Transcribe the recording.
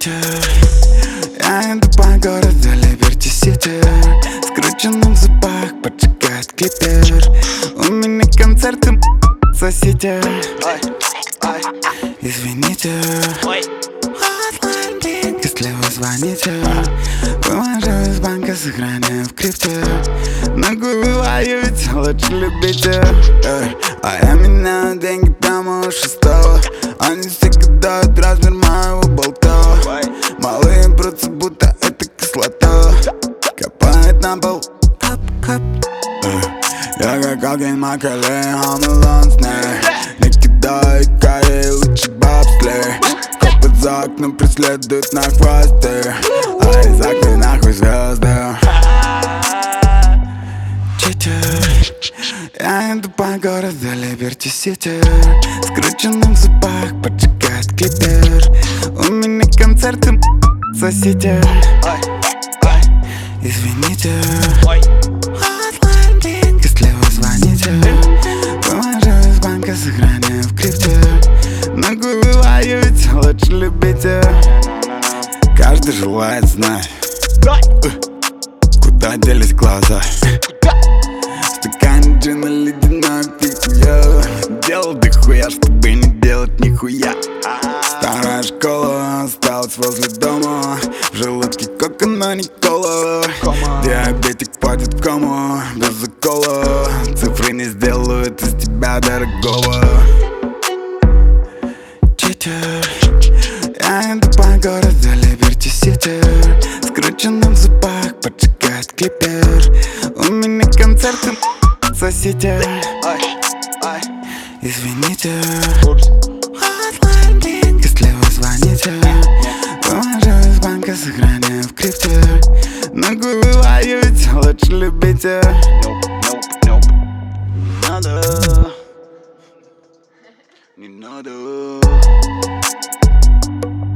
Я иду по городу Либерти-Сити, скрученным в зубах поджигает клипер. У меня концерты, сосите. Извините, если вы звоните, выложу из банка, сохраняю в крипте. Ногу вываю, ведь лучше любите. А я меняю деньги прямо у шестого. Они все гадают размер моего болта. Малые прутся, будто это кислота. Капает на пол. Кап-кап. Я как Алкин Маккеле, Хамилон с ней. Не кидаю карри, лучше бобслей. Копы за окном преследуют на хвосте, а из окна нахуй звезды. Я иду по городу Либерти-Сити, скрученным в зубах поджигает клипер. У меня концерты, сосите. Извините, если вы звоните, выложу из банка, сохраняю в крипте. Ногу вываю, ведь лучше любите. Каждый желает знать, куда делись глаза. Стакан джина, ледяной пиво. Я делал дохуя, чтобы не делать нихуя. Старая школа осталась возле дома. В желудке кока, но не кола. Диабетик падает в кому без укола. Цифры не сделают из тебя дорогого. Я иду по городу Либерти-Сити, скрученным в зубах поджигает клипер. У меня концерты, сосите. Извините, если вы звоните, выложу из банка, сохраняю в крипте. Ногу вываю, ведь лучше любите. Не надо, не надо.